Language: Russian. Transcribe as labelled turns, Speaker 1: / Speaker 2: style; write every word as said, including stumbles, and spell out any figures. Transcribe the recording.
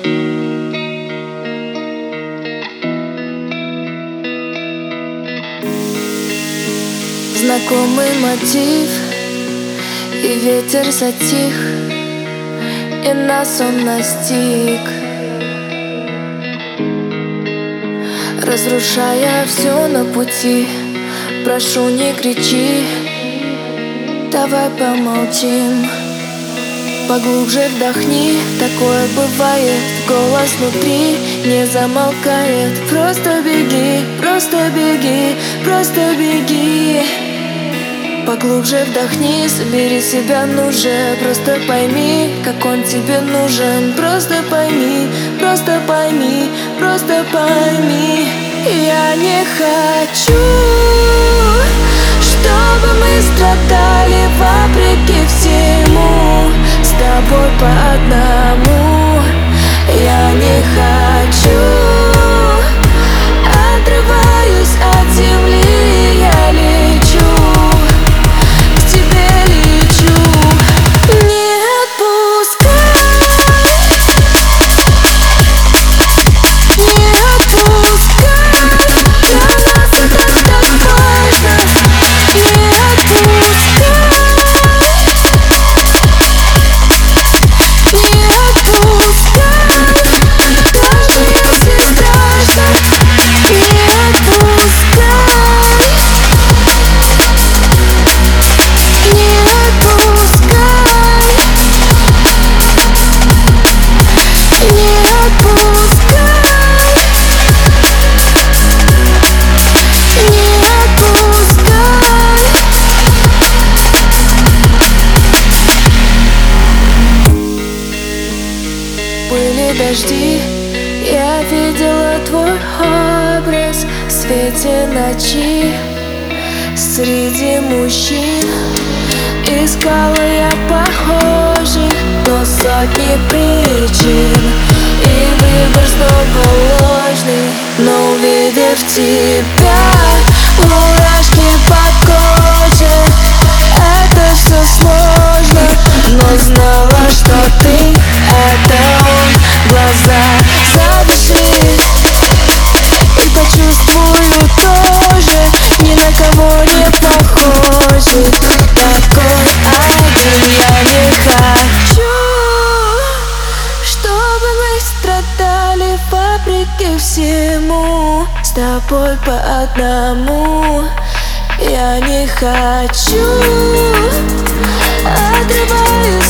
Speaker 1: Знакомый мотив, и ветер затих, и нас он настиг, разрушая все на пути. Прошу, не кричи, давай помолчим. Поглубже вдохни, такое бывает. Голос внутри не замолкает. Просто беги, просто беги, просто беги. Поглубже вдохни, собери себя, ну же. Просто пойми, как он тебе нужен. Просто пойми, просто пойми, просто пойми. Я не хочу, чтобы мы страдали вопреки всему, с тобой по одному. Я не хочу, отрываюсь от земли, я лечу, к тебе лечу. Не отпускай, не отпускай, для нас это так важно. Не отпускай, не отпускай, даже если страшно. Не отпускай, не отпускай, не отпускай, не отпускай. Были дожди, я видела твой образ в свете ночи. Среди мужчин искала я похожих, но сотни причин, и выбор снова ложный. Но увидев тебя, мурашки по коже. Это все сложно, но знала, что ты — это он. Глаза задыши и почувствую тоже. Ни на кого не похожий, такой один. Я не хочу, чтобы мы страдали вопреки всему, с тобой по одному. Я не хочу, отрываю